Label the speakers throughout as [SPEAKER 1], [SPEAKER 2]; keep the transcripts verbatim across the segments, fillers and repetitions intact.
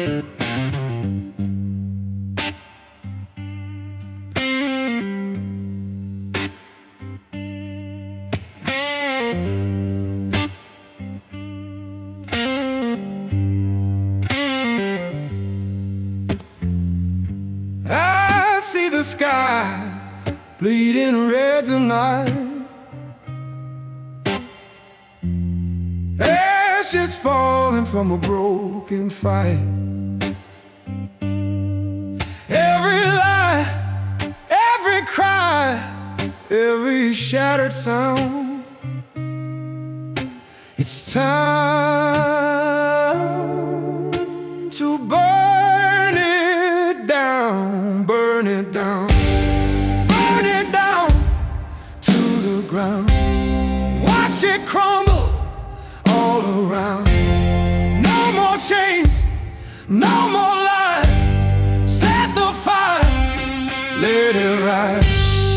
[SPEAKER 1] I see the sky bleeding red tonight. Ashes falling from a broken fight. Every lie, every cry, every shattered sound. It's time to burn it down, burn it down, burn it down to the ground. Watch it crumble all around. No more chains, no more lies. Set the fire, let it rise.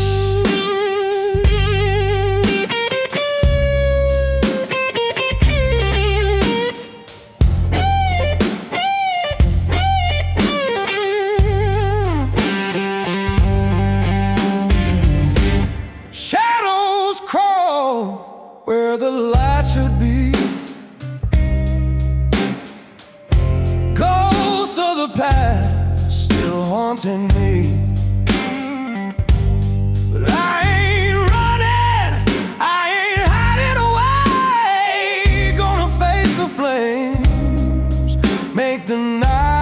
[SPEAKER 1] Shadows crawl where the light should be. Ghosts of the past still haunting me. But I ain't running, I ain't hiding away. Gonna face the flames, make the night